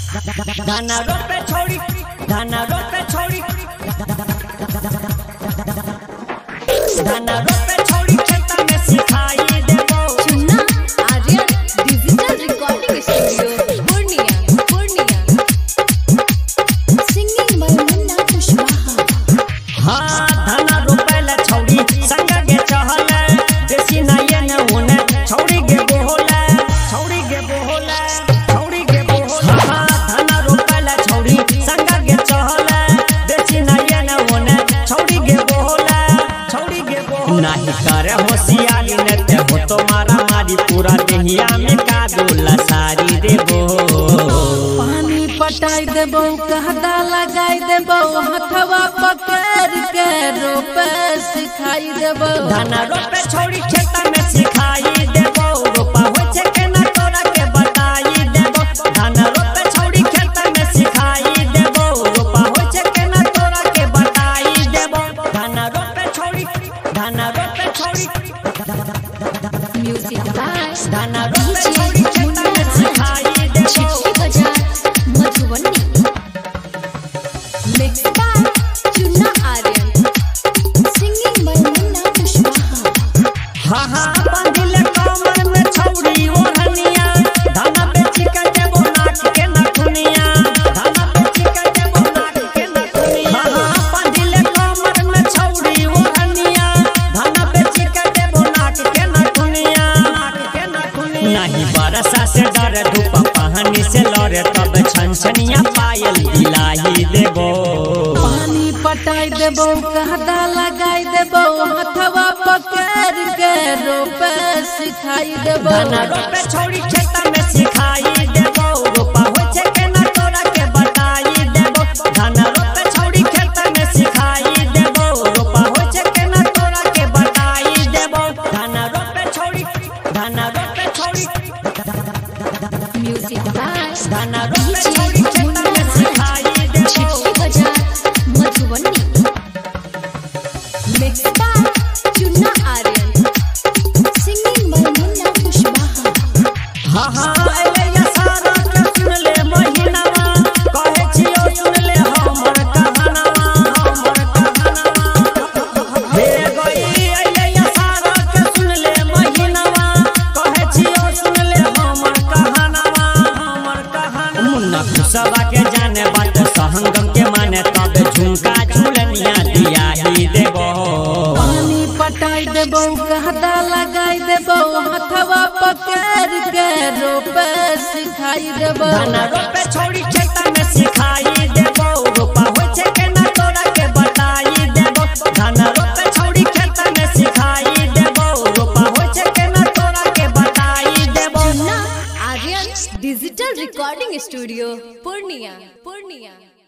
धाना रोपे छोड़ी धाना रोपे छोड़ी धाना रोपे छोड़ी खेता में सिखाई देबो Chunna Aryan digital recording studio Purnia singing by Munna Kushwaha. हाँ धाना रोपे ले छोड़ी संग गे चहले देसी नाये न होने छोड़ी गे बोले छोड़ी गे बोले छोड़ी गे बोले। हाँ धाना रोपे ले छोड़ी संग गे चहले देसी नाये न होने छोड़ी गे बोले छोड़ी गे बोले। नहीं करे होशियारी ने ते हो तो मारा मारी पूरा देहिया में कादुला सारी देबो पानी पटाई देबो कहदा लगाई देबो हथवा पकड़ के रोपे सिखाई देबो। धाना रोपे छोड़ी खेता में सिखाई देबो रोपा होय छे केना तोरा के बताई देबो। धाना रोपे छोड़ी खेता में सिखाई देबो रोपा होय छे केना तोरा के बताई देबो। धाना रोपे छोड़ी म्यूजिक बाय धाना रोपे छोड़ी खेता में सिखाई देबो चिट्ठी बाजार Madhubani mix by Chunna Aryan singing by Munna Kushwaha. हाँ हाँ बांधिल कमर में छौड़ी ओढ़निया धाना बेची के देबो नाक के नथुनिया धाना बेची के देबो नाक के नथुनिया। हाँ हाँ बांधिल कमर में छौड़ी ओढ़निया धाना बेची के देबो नाक के नथुनिया नहीं बरसा से डर धूप पानी से लड़े तब छनछनिया पायल दिलाई देबो पानी पटाई देबो कहदा लगाई देबो हथवा पकड़ के रोपे सिखाई देबो। धाना रोपे छोड़ी खेता में सिखाई देबो रोपा होय छे केना तोरा के बताई देबो। धाना रोपे छोड़ी खेता में सिखाई देबो रोपा होय छे केना तोरा के बताई देबो। धाना रोपे छोड़ी म्यूजिक बाय धाना रोपे छोड़ी खेता में सिखाई देबो चिट्ठी बाजार Madhubani mix by Chunna Aryan singing by Munna Kushwaha. हाँ हाँ एले या सारा के सुन ले महीनावा कहे छियो सुन ले हमर कहानावा हे गई एले या सारा के सुन ले महीनावा कहे छियो सुन ले हमर कहानावा मुन्ना खुशवा के जाने बात सहंगम के माने तब झुमका झुलनिया दिया ही देबो पानी पटाई देबो कहदा लगाई देबो हथवा पकड़ के रोपे सिखाई देबो। धाना रोपे छोड़ी खेता में सिखाई देबो रोपा होय छे केना तोरा के बताई देबो। धाना रोपे छोड़ी खेता में सिखाई देबो रोपा होय छे केना तोरा के बताई देबो। Chunna Aryan digital recording studio Purnia.